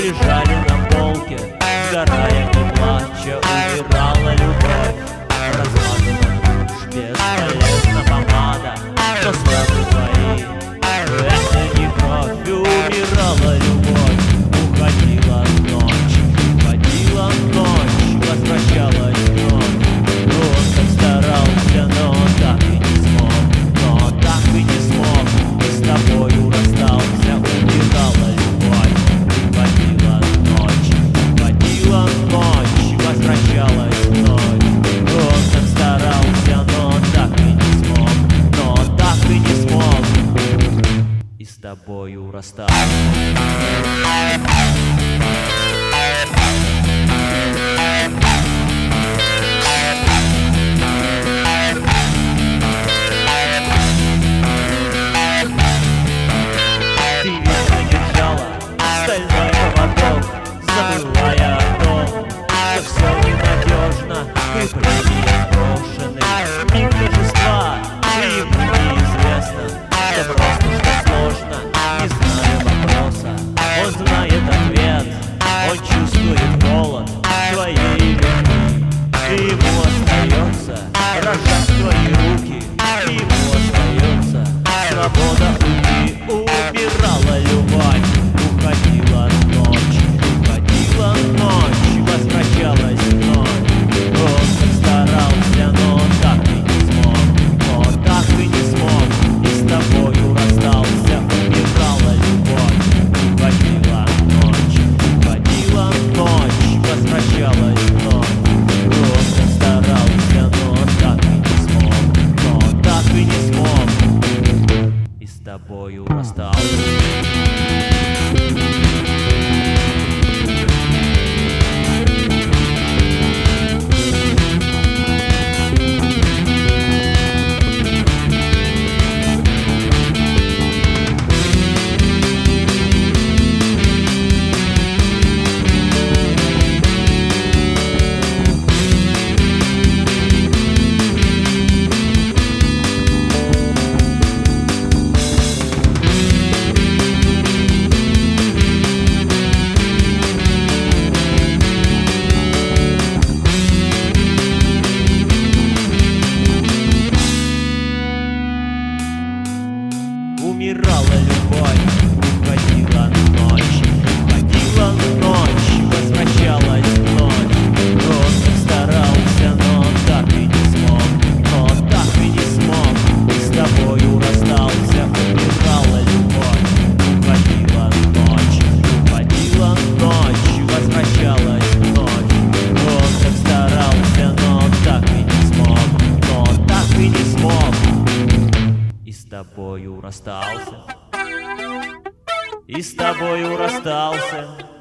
лежали на полке, сгорая и плача, умирала любовь. Размазана тушь, бесполезна помада, но слезы твои — это не кровь. Умирала любовь, уходила ночь, уходила ночь, возвращалась вновь. Но он так старался, но так и не смог, но так и не смог, и с тобою расстался. Умирала любовь, уходила ночь, уходила ночь, возвращалась вновь. Он так старался, но так и не смог, но так и не смог, и с тобою расстался. Стальной поводок, забывая о том, что все ненадежно, крепления брошены. Миг торжества, и ему неизвестно, что просто, что сложно, не зная вопроса. Он знает ответ, он чувствует голод твоей любви, и ему остается рожать твои руки, и ему остается свобода уйти. Умирала любовь, уходила ночь, уходила ночь, возвращалась вновь. Он так старался, но так и не смог, но так и не смог, и с тобою расстался. Умирала любовь, уходила ночь, уходила ночь, возвращалась вновь. Он так старался, но так и не смог, но так и не смог, и с тобою расстался. Умирала любовь, уходила ночь, уходила ночь, возвращалась вновь. Он так старался, но так и не смог, но так и не смог, и с тобою расстался. Умирала любовь, уходила ночь, уходила ночь, возвращалась вновь. Он так старался, но так и не смог, но так и не смог, и с тобою расстался, и с тобою расстался.